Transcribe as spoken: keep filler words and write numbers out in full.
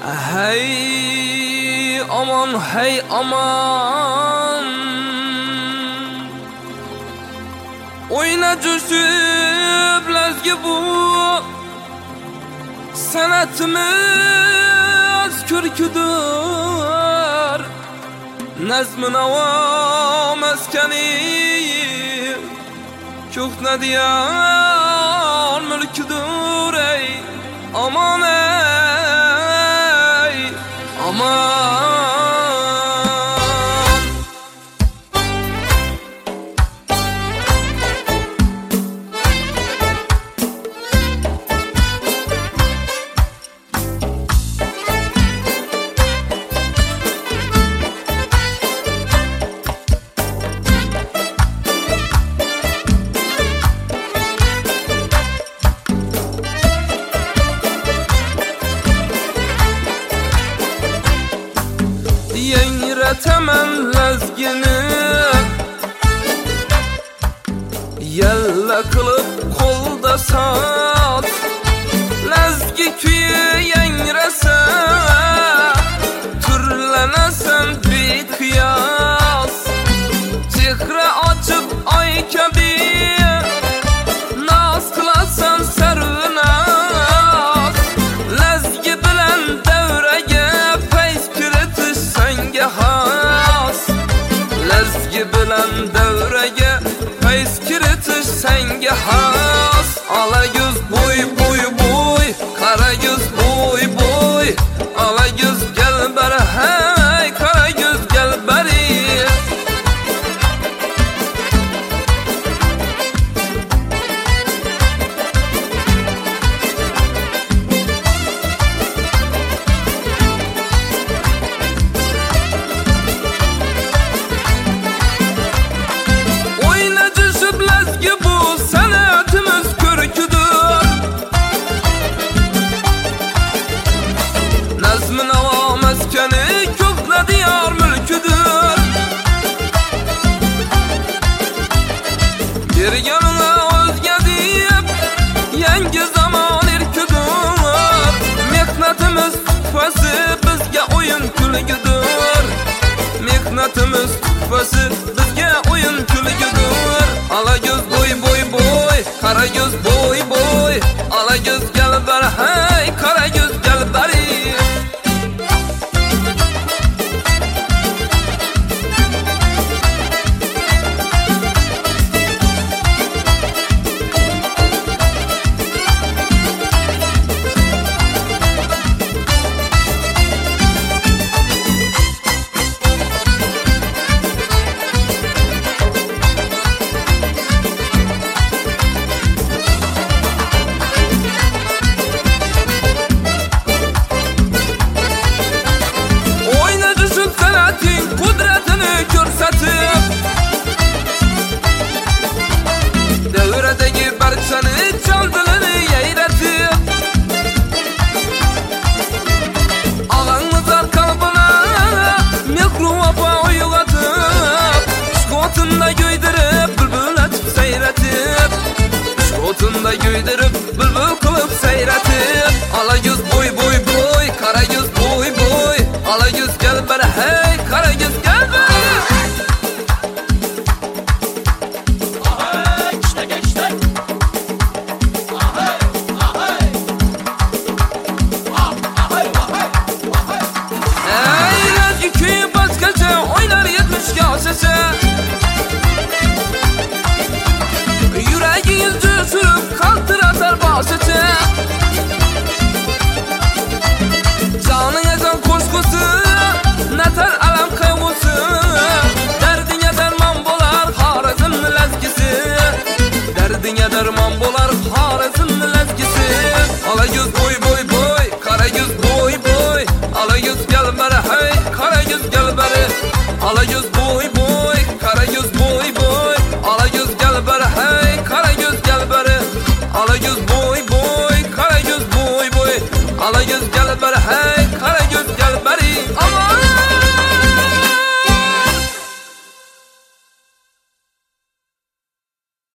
Hey aman hey aman, oyna coşup lezgi bu sanatımız körküdür. Nazmın ava meskeni köhne diyar mülküdür. Ey aman ey aman. Yengiretemem lezgini yella kılıp kolda saz. Lezgi küyü yengirese türlenesen bir kıyas. Çihre açıp ay kebi naz kılasan servinaz. Lezgi bilen devrege peyz kiretiş senge has. Lezgi bilen devrege peyz kiretiş senge has. Ala göz boy boy boy, kara göz boy boy. Ala göz gel beri hey, kara göz gel beri. Nazmın ava meskeni köhne diyar mülküdür. Bir yanına özge deyip yengi zaman irküdür. Mehnetimiz tüfesi bizge oyun külgüdür. Mehnetimiz tüfesi bizge oyun külgüdür. Ala göz boy boy boy, kara göz boy boy. Ala göz gel beri hey, kara göz gel beri. Devredeki barçanı çaldığını yeyretip ağanızlar kalbına mikro vapa uyulatıp şkotunda göydirip bülbül açıp seyretip şkotunda göydirip bülbül kılıp seyretip ala göz boy boy boy, kara göz boy boy. Ala göz gel beri hey, kara göz gel beri. Yüreği yüzü sürüp kaldır atar başıcı. Canın ezan koşkusu neter alam kaygusu. Derdine derman bolar Harazın lezgisi. Derdine derman bolar Harazın lezgisi. Ala göz boy boy boy, kara göz boy boy. Ala göz gel beri hey, kara göz gel beri. Ala göz boy boy.